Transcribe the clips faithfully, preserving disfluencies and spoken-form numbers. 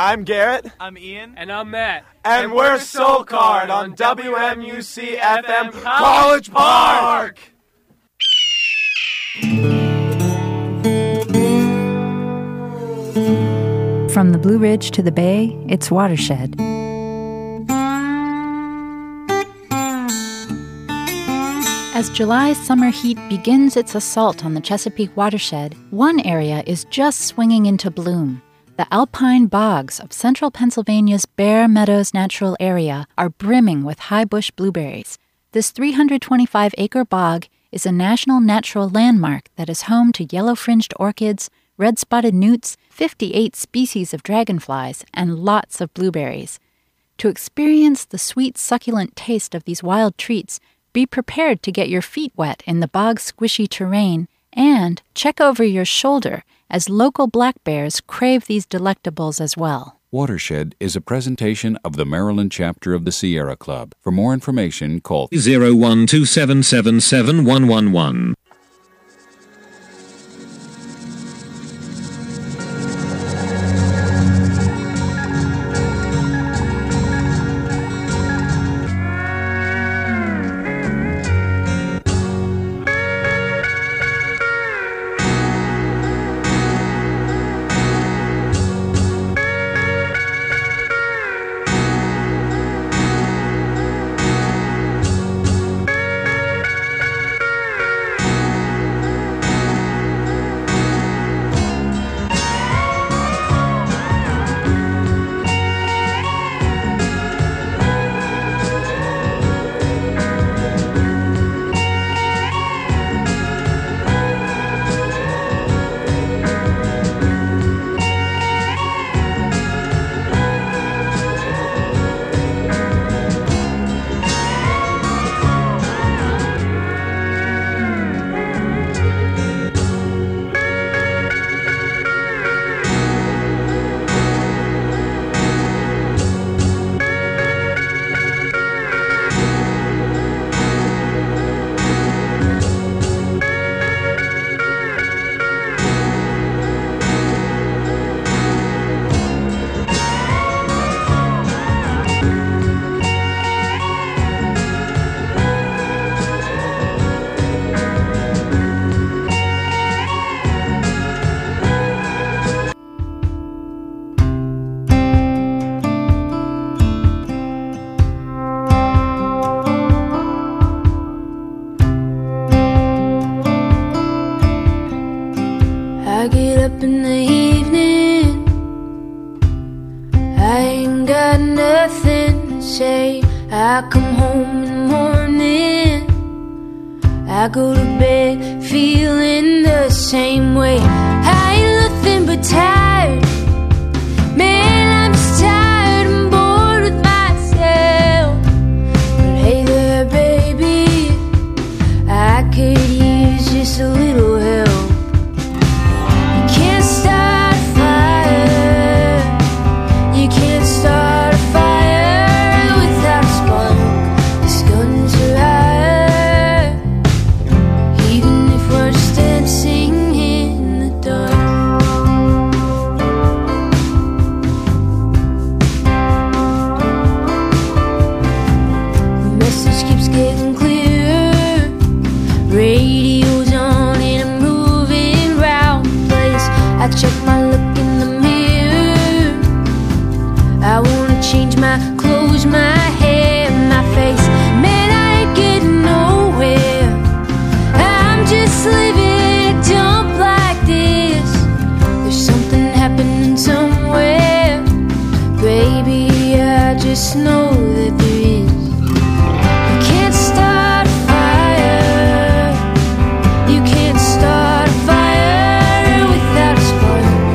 I'm Garrett. I'm Ian. And I'm Matt. And, and we're Soul Card on W M U C F M College Park! From the Blue Ridge to the Bay, it's Watershed. As July's summer heat begins its assault on the Chesapeake watershed, one area is just swinging into bloom. The alpine bogs of central Pennsylvania's Bear Meadows Natural Area are brimming with high bush blueberries. This three hundred twenty-five acre bog is a national natural landmark that is home to yellow-fringed orchids, red-spotted newts, fifty-eight species of dragonflies, and lots of blueberries. To experience the sweet, succulent taste of these wild treats, be prepared to get your feet wet in the bog's squishy terrain, and check over your shoulder as local black bears crave these delectables as well. Watershed is a presentation of the Maryland chapter of the Sierra Club. For more information, call zero one two seven seven seven one one one. I get up in the evening, I ain't got nothing to say. I come home in the morning, I go to bed feeling the same way. I ain't nothing but tired, man, I'm just tired and bored with myself. But hey there, baby, I could use just a little help. Just know that there is. You can't start a fire. You can't start a fire without a spark.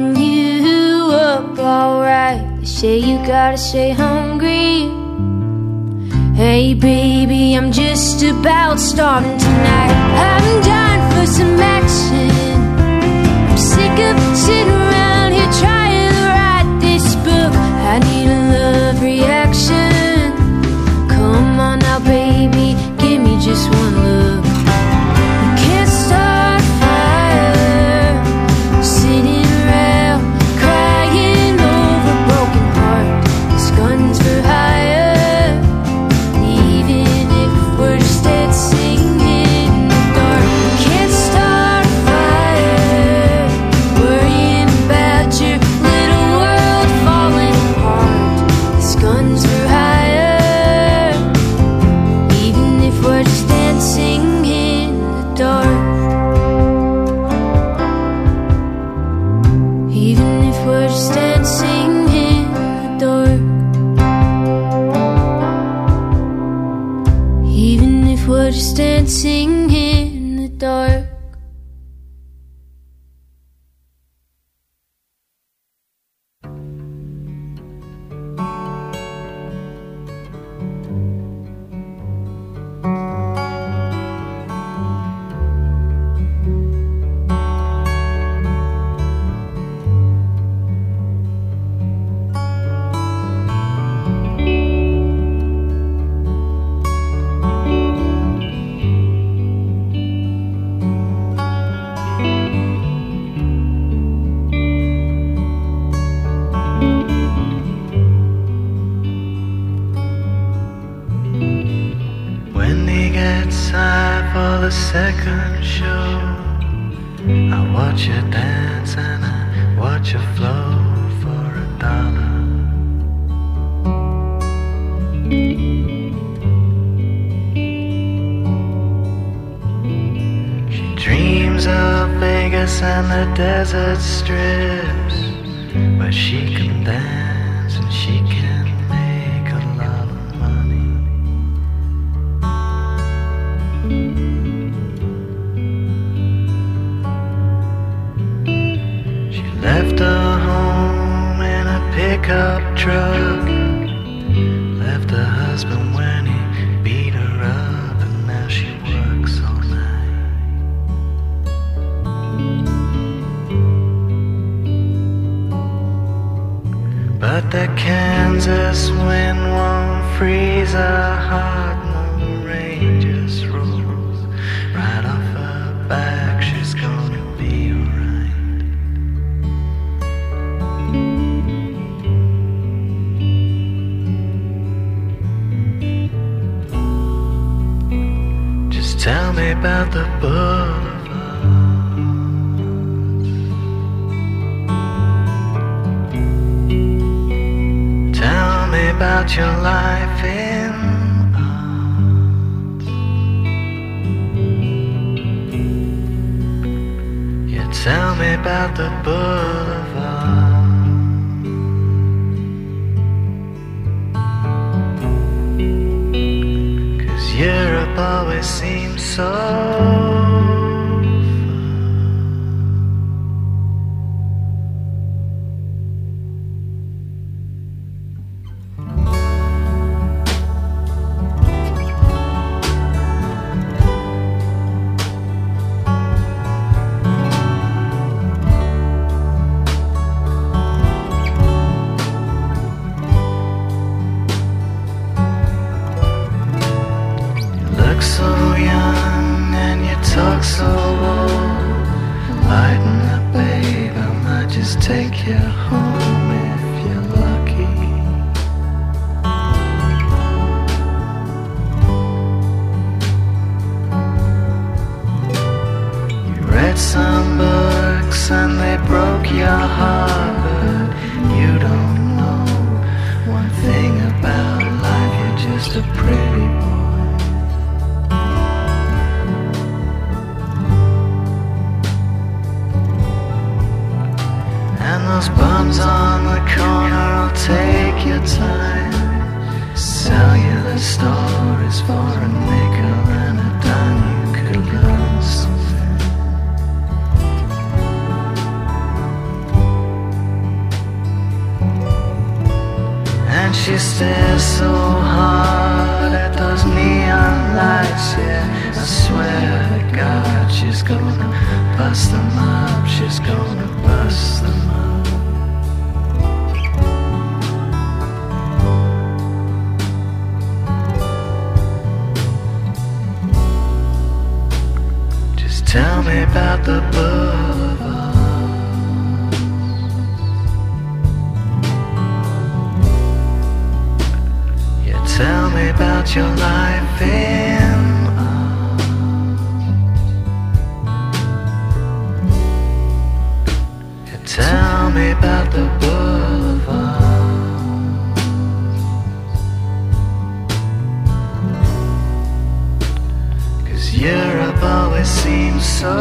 bring you up alright. They say you gotta stay hungry. Hey baby, I'm just about starving tonight. I'm dying for some action. I'm sick of sitting around here trying to write this book. I need a love reaction. Come on now baby, give me just one look. You can't start a fire, sitting around crying over a broken heart. This gun's for hire. Even if we're just dead singing in the dark. You can't start a fire, worrying about your little world falling apart. This gun's for hire. Even if we're just dancing in the dark. Even if we're just dancing in the dark. Even if we're just dancing in the dark. When he gets high for the second show, I watch you dance and I watch you flow for a dollar. She dreams of Vegas and the desert strips, where she can dance and she can make a lot of money. She left her home in a pickup truck, left her husband when he beat her up, and now she works all night. But that Kansas wind won't freeze her heart, no rain just rolls right off her back. She's gonna be alright. Just tell me about the boulevard. Tell me about your life in art. Yeah, tell me about the boulevard. 'Cause Europe always seems so far. So young and you talk so old. Lighten up, babe, I might just take you home if you're lucky. You read some books and they broke your heart, but you don't know one thing about life. You're just a pretty boy. Those bums on the corner will take your time, sell you the stories for a nickel and a dime. You could learn. she stares so hard at those neon lights, yeah, I swear to God, she's gonna bust them up, she's gonna bust them up. Just tell me about the boulevard. Tell me about your life in art. Yeah, tell me about the boulevard. Cause Europe always seems so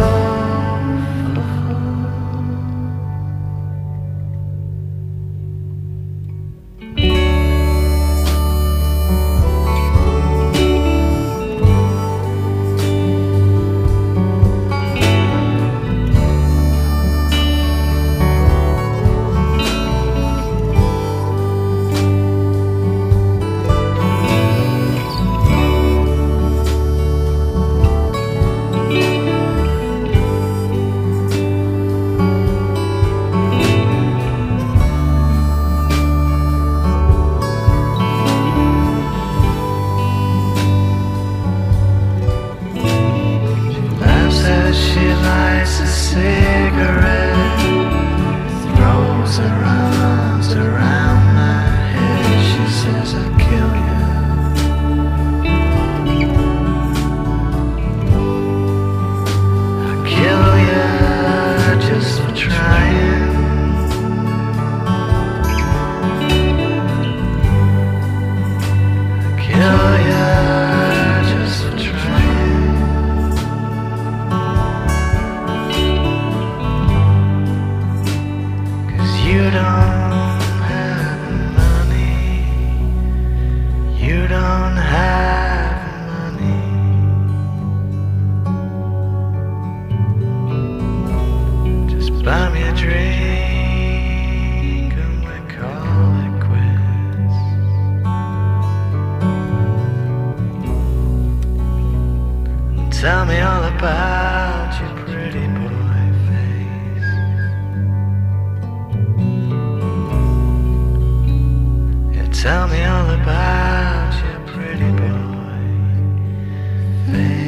tell me all about your pretty boy face. Yeah, tell me all about your pretty boy face.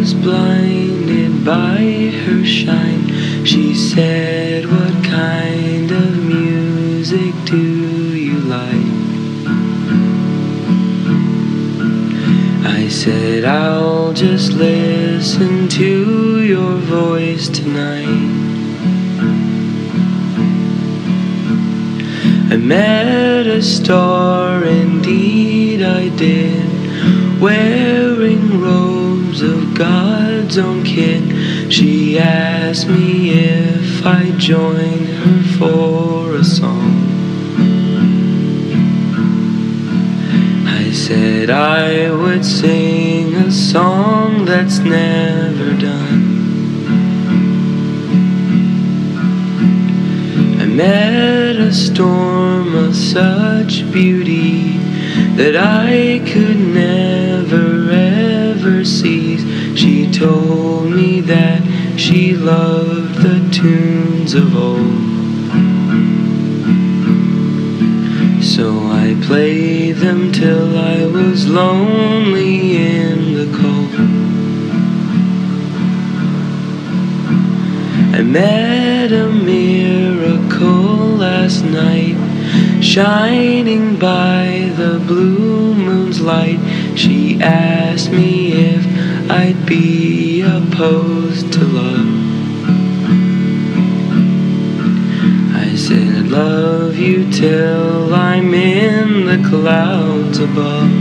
was blinded by her shine. She said, "What kind of music do you like?" I said, "I'll just listen to your voice tonight." I met a star, indeed I did, wearing robes of God's own kid. She asked me if I'd join her for a song. I said I would sing a song that's never done. I met a storm of such beauty that I could never ever cease. She told me that she loved the tunes of old. So I played them till I was lonely in the cold. I met a miracle last night, shining by the blue moon's light. She asked me if I'd be opposed to love. I said I'd love you till I'm in the clouds above.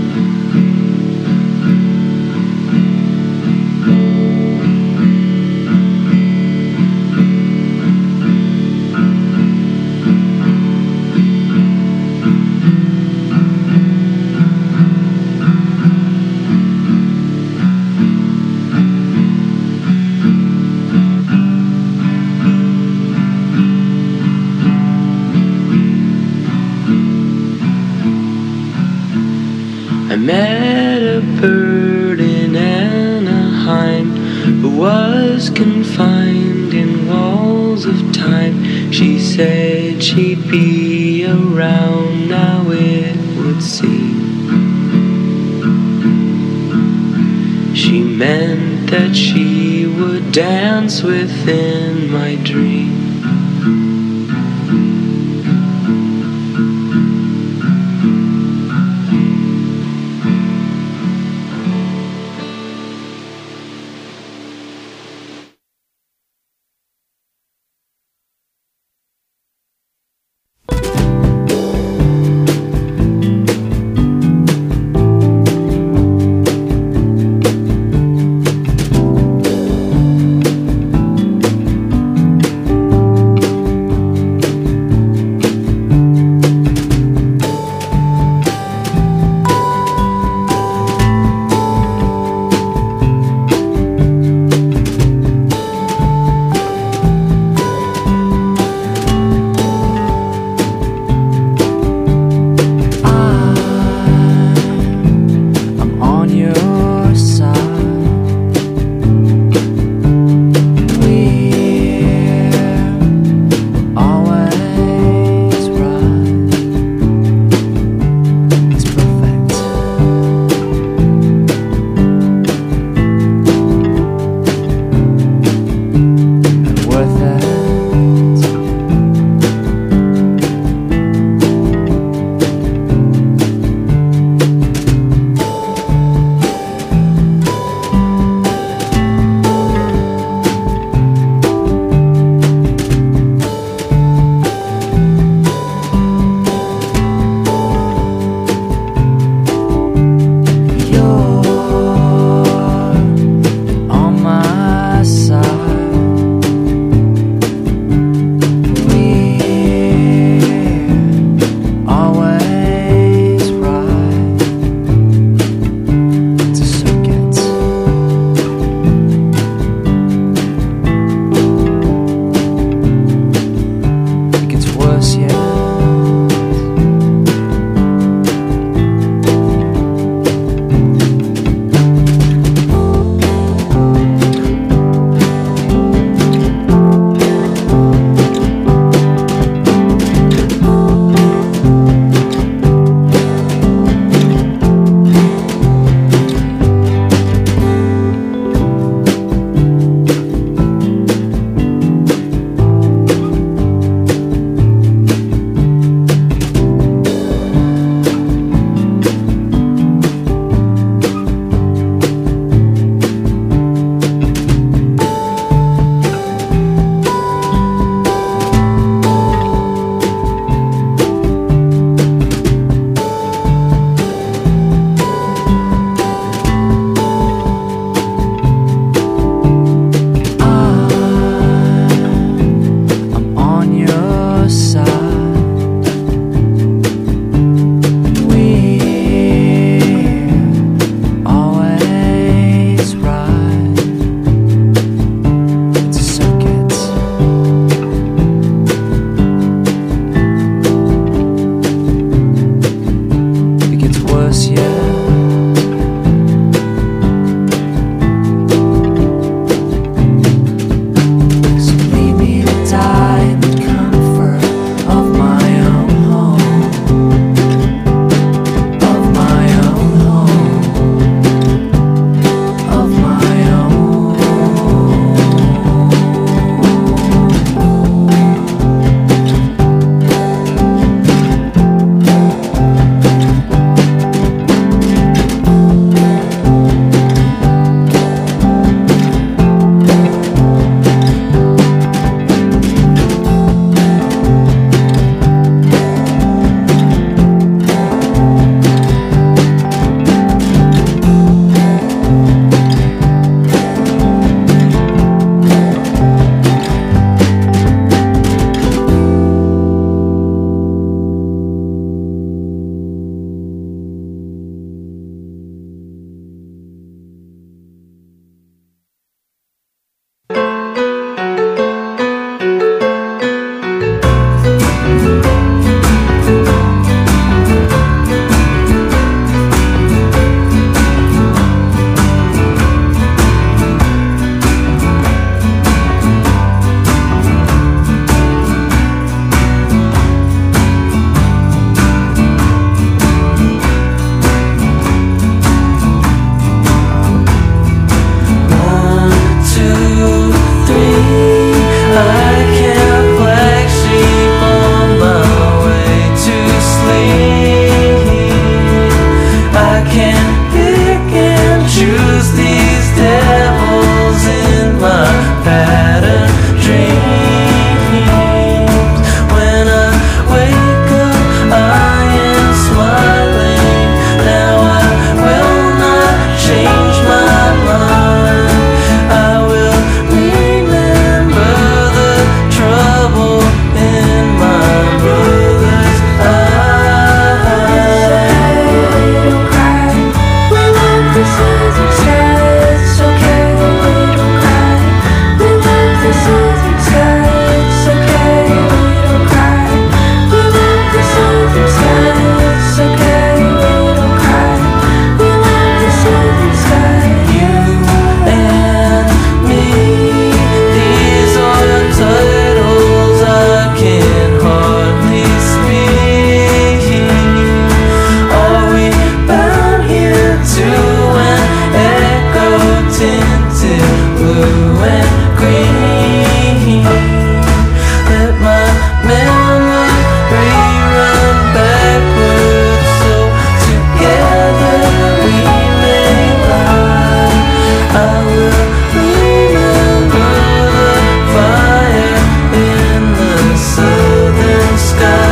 I met a bird in Anaheim who was confined in walls of time. She said she'd be around now, it would seem. She meant that she would dance within my dream. these devils in my pattern dreams. When I wake up, I am smiling. Now I will not change my mind. I will remember the trouble in my brother's eyes. Don't cry. We love the southern sky. It's okay. We don't cry. We love the southern sky. It's okay. We don't cry. We love the southern sky. It's okay. We don't cry. We love the southern sky. You and me, these are titles I can hardly speak. Are we bound here to an echo tinted blue and green? Let my memory run backwards so together we may lie. I will remember the fire in the southern sky.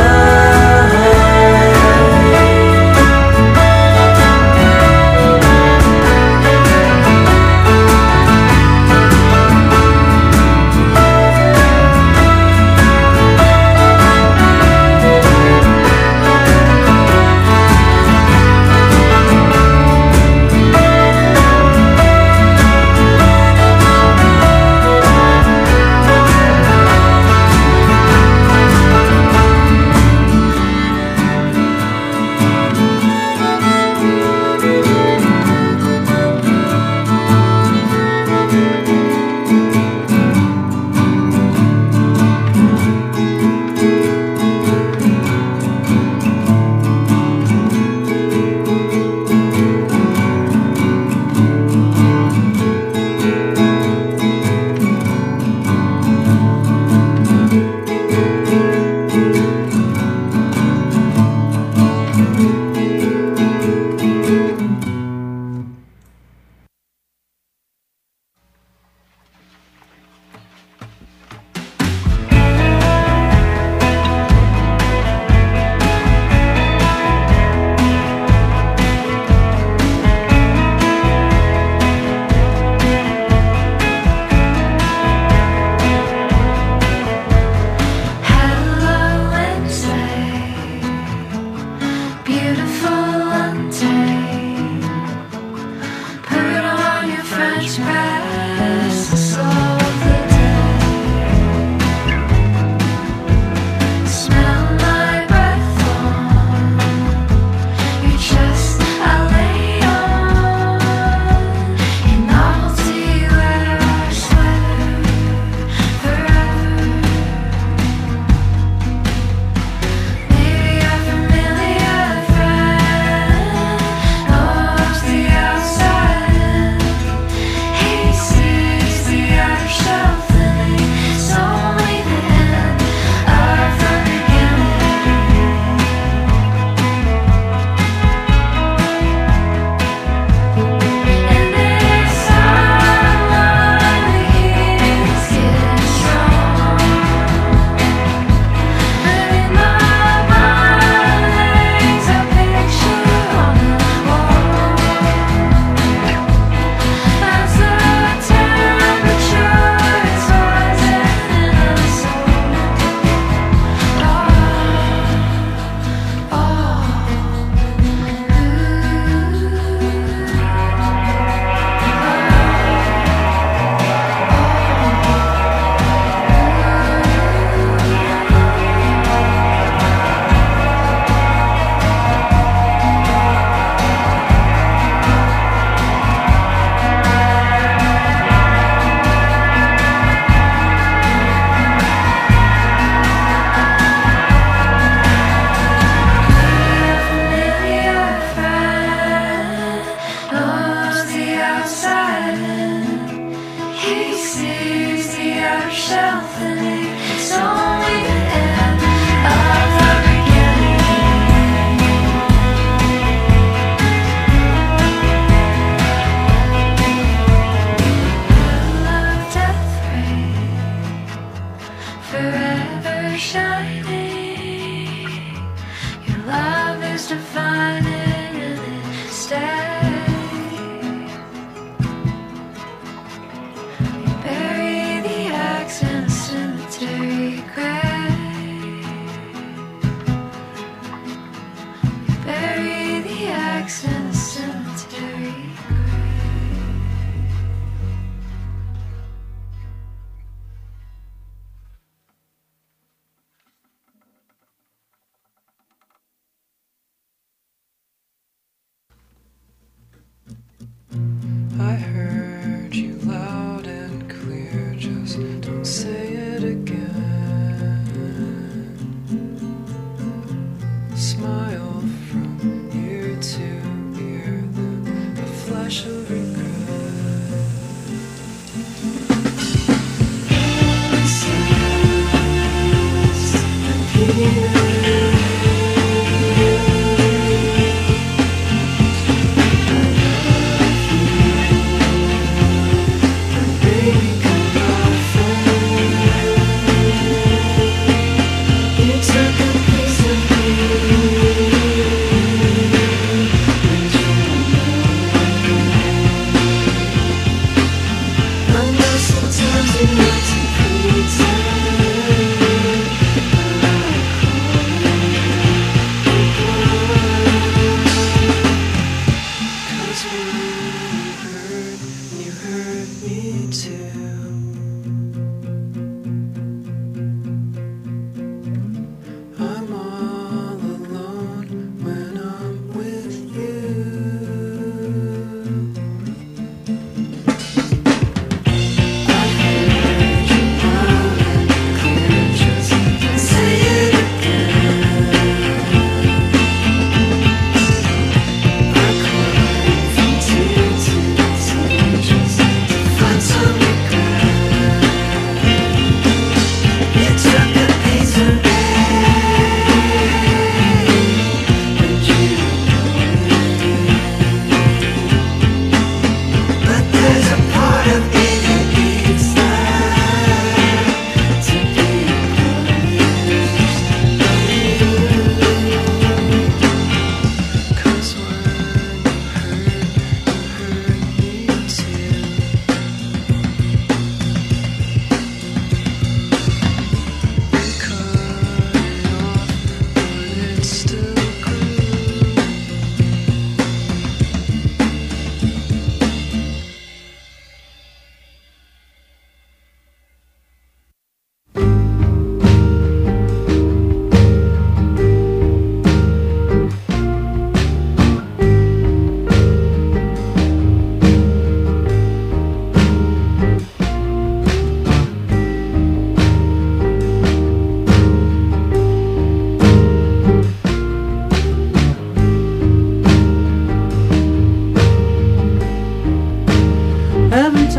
He's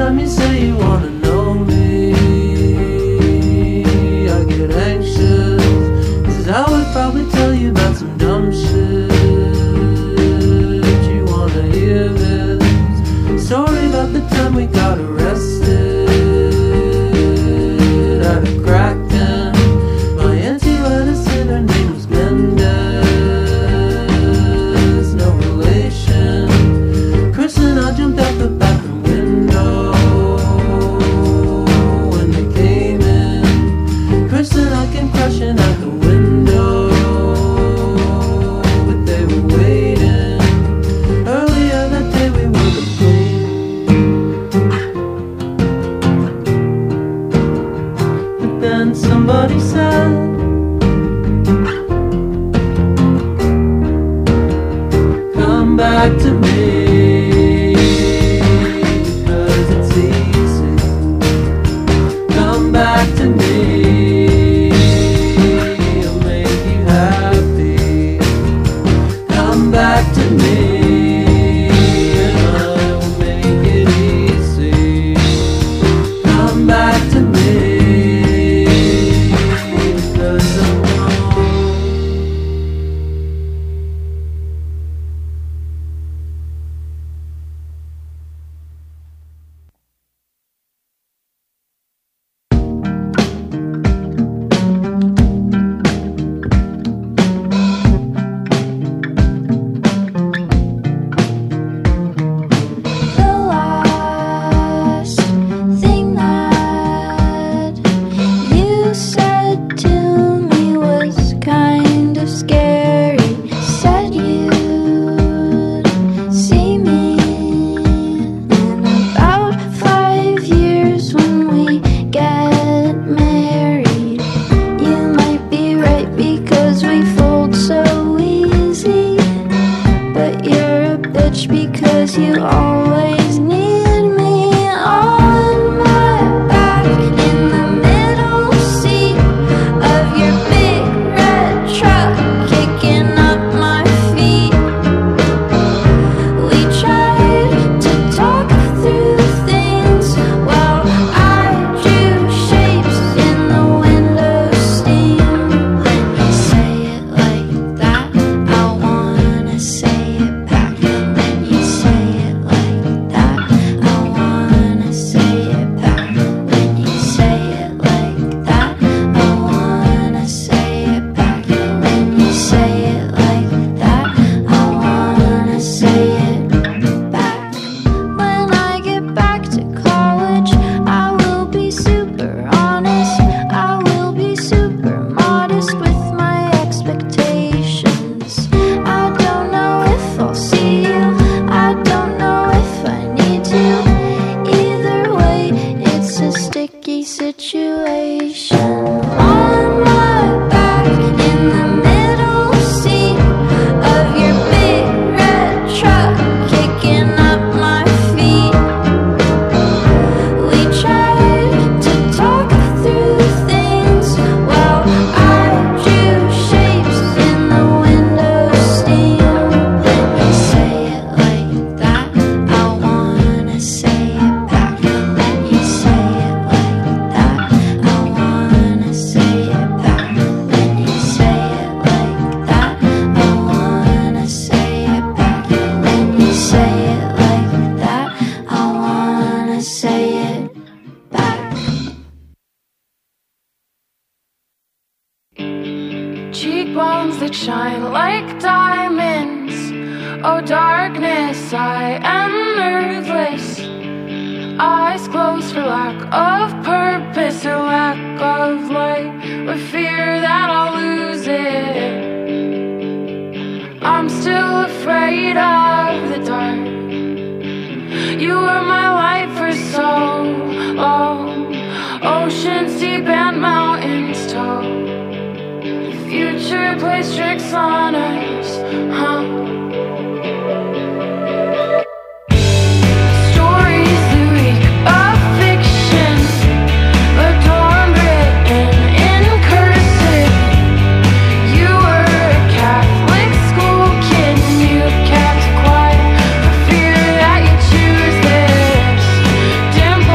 time you say you wanna know me, I get anxious, 'cause I would probably tell you about some dumb shit. You wanna hear this story about the time we got arrested at a crack den. My auntie let us in, her name was Mendez, no relation. Chris and I jumped out the bathroom window when they came in. Chris and I came crashing out the window, but they were waiting. Earlier that day we were the queen. But then somebody said, come back to me, 'cause it's easy. Come back to me, it'll make you happy. Come back to me, and I'll make it easy. Come back to me, 'cause I'm home. The last thing that you said to me was kind of scary. Said you'd see me in about five years when we get married. You might be right because we fold so easy, but you're a bitch because you always need me on my back in the middle seat of your big red truck, kicking up my feet. We tried to talk through things while I drew shapes in the window steam. When you say it like that, I wanna say it back. When you say it like that, I wanna say it back. When you say it like that, I wanna say it back. When you say it like that, I wanna say it back. When I get back to college, I will be super honest. I will be super modest with my expectations. I don't know if I'll see you. I don't know if I need to. Either way, it's a sticky situation. On my back in the middle seat of your big red truck, kicking up my feet. We tried to talk through things while I drew shapes in the window steam. When you say it like that, I wanna say it back. When you say it like that, I wanna say it back. When you say it like that, I wanna say it back. When you say it like that, I wanna say it back. Cheekbones that shine like diamonds. Oh, darkness, I am nerveless. Eyes closed for lack of purpose or lack of light, with fear that I'll lose it. I'm still afraid of the dark. You were my life for so long. Oceans deep and mountains tall. The future plays tricks on us, huh? Stories that reek of fiction, adorned written in cursive. You were a Catholic school kid, and you kept quiet for fear that you choose this. Dim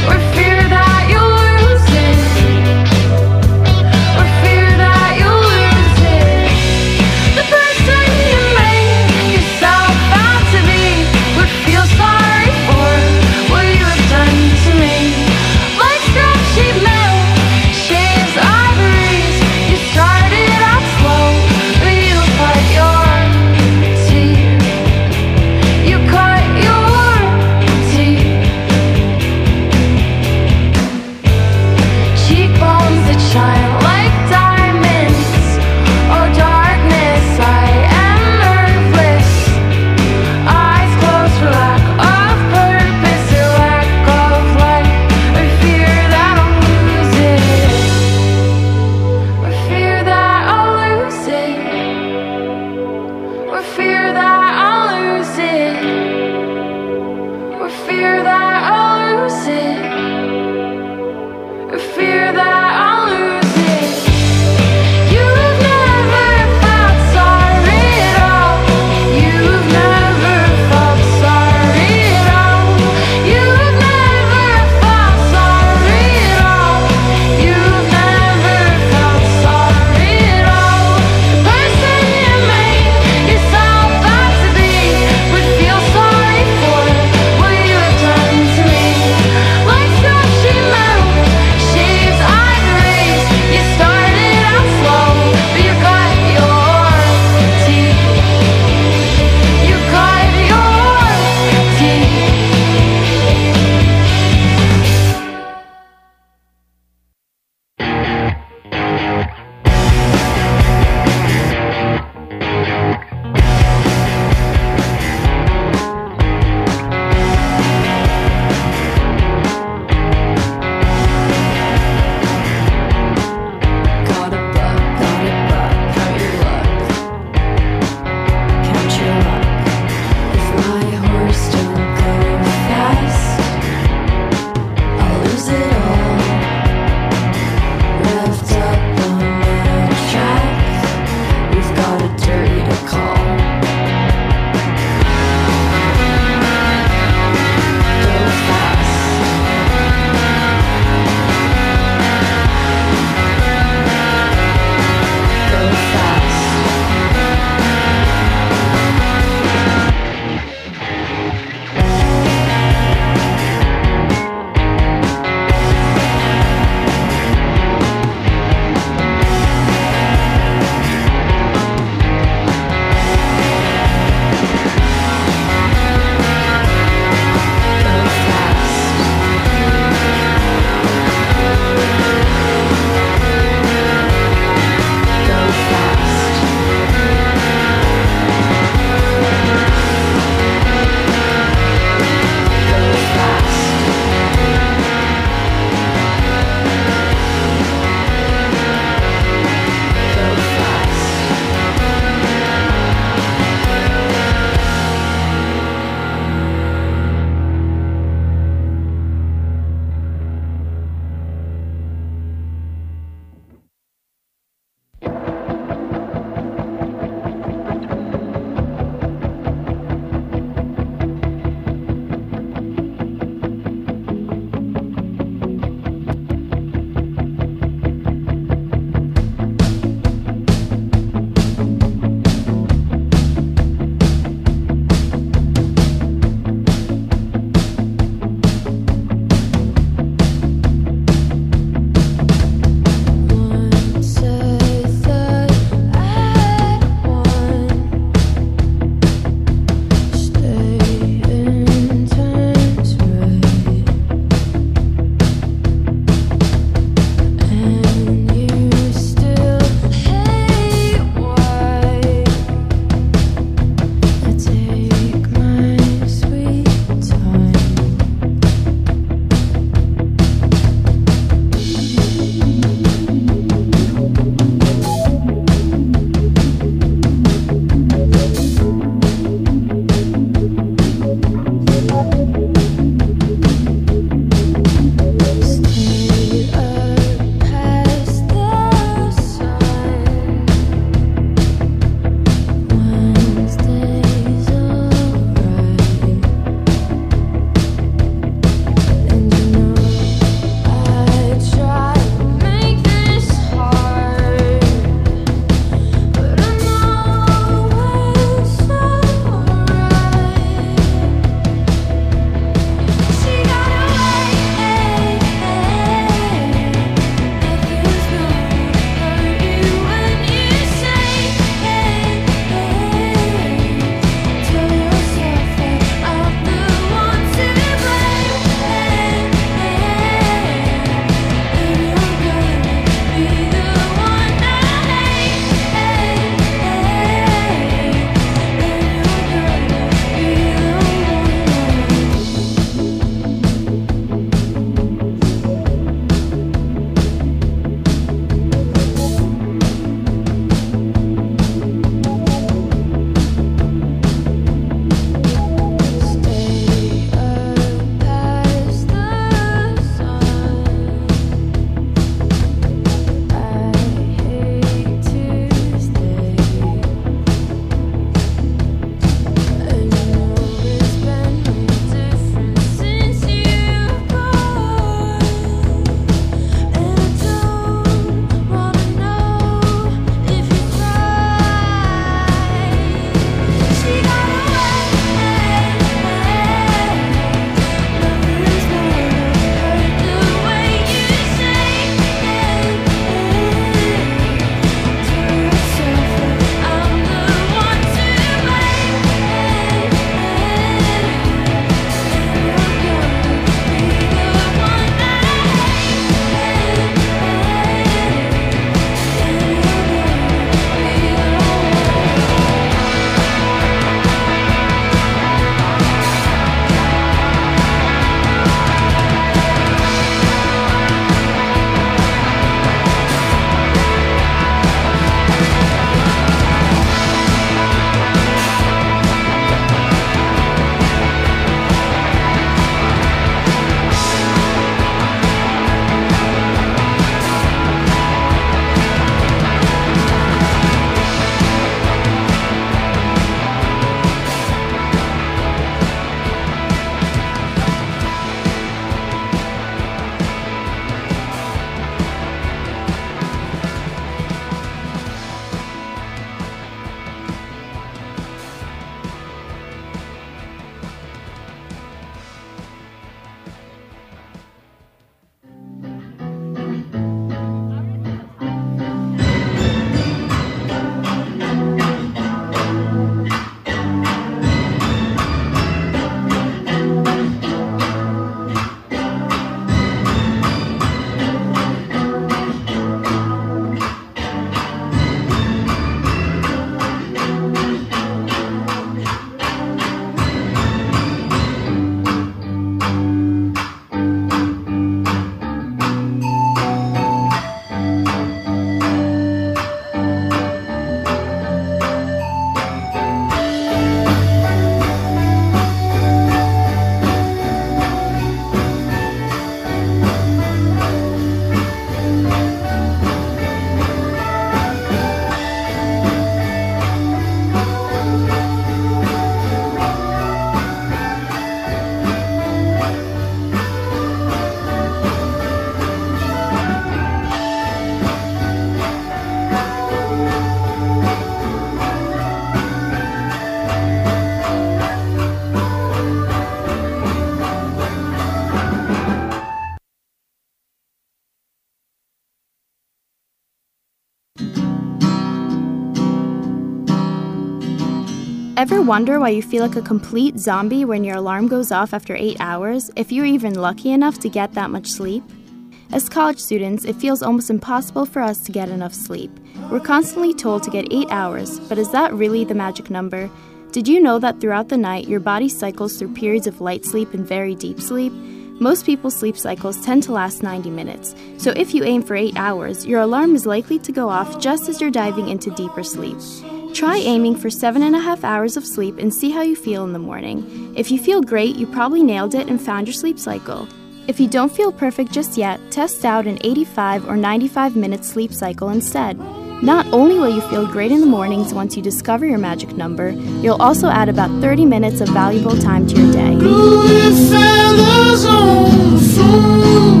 Ever wonder why you feel like a complete zombie when your alarm goes off after eight hours, if you're even lucky enough to get that much sleep? As college students, it feels almost impossible for us to get enough sleep. We're constantly told to get eight hours, but is that really the magic number? Did you know that throughout the night, your body cycles through periods of light sleep and very deep sleep? Most people's sleep cycles tend to last ninety minutes, so if you aim for eight hours, your alarm is likely to go off just as you're diving into deeper sleep. Try aiming for seven and a half hours of sleep and see how you feel in the morning. If you feel great, you probably nailed it and found your sleep cycle. If you don't feel perfect just yet, test out an eighty-five or ninety-five minute sleep cycle instead. Not only will you feel great in the mornings once you discover your magic number, you'll also add about thirty minutes of valuable time to your day. Blue feathers on the phone.